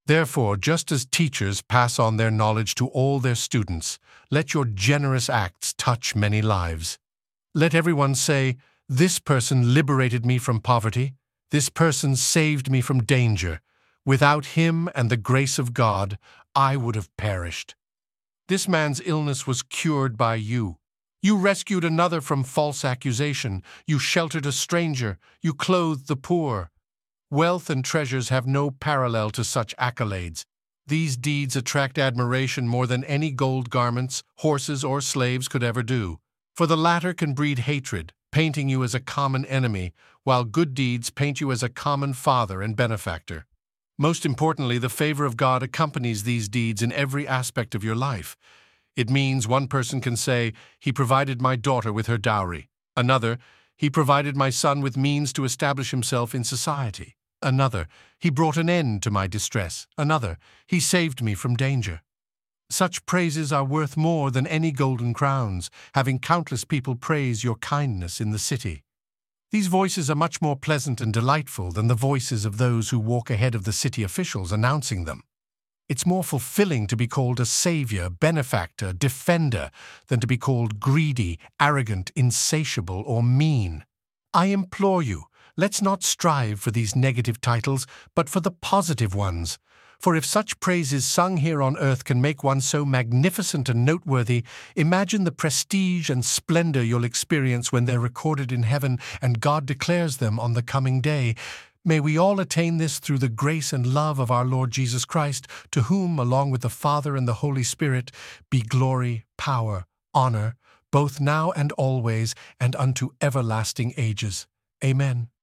Therefore, just as teachers pass on their knowledge to all their students, let your generous acts touch many lives. Let everyone say, "This person liberated me from poverty. This person saved me from danger. Without him and the grace of God, I would have perished. This man's illness was cured by you. You rescued another from false accusation. You sheltered a stranger. You clothed the poor." Wealth and treasures have no parallel to such accolades. These deeds attract admiration more than any gold garments, horses, or slaves could ever do. For the latter can breed hatred, painting you as a common enemy, while good deeds paint you as a common father and benefactor. Most importantly, the favor of God accompanies these deeds in every aspect of your life. It means one person can say, "He provided my daughter with her dowry." Another, "He provided my son with means to establish himself in society." Another, "He brought an end to my distress." Another, "He saved me from danger." Such praises are worth more than any golden crowns, having countless people praise your kindness in the city. These voices are much more pleasant and delightful than the voices of those who walk ahead of the city officials announcing them. It's more fulfilling to be called a savior, benefactor, defender, than to be called greedy, arrogant, insatiable, or mean. I implore you, let's not strive for these negative titles, but for the positive ones. For if such praises sung here on earth can make one so magnificent and noteworthy, imagine the prestige and splendor you'll experience when they're recorded in heaven and God declares them on the coming day. May we all attain this through the grace and love of our Lord Jesus Christ, to whom, along with the Father and the Holy Spirit, be glory, power, honor, both now and always, and unto everlasting ages. Amen.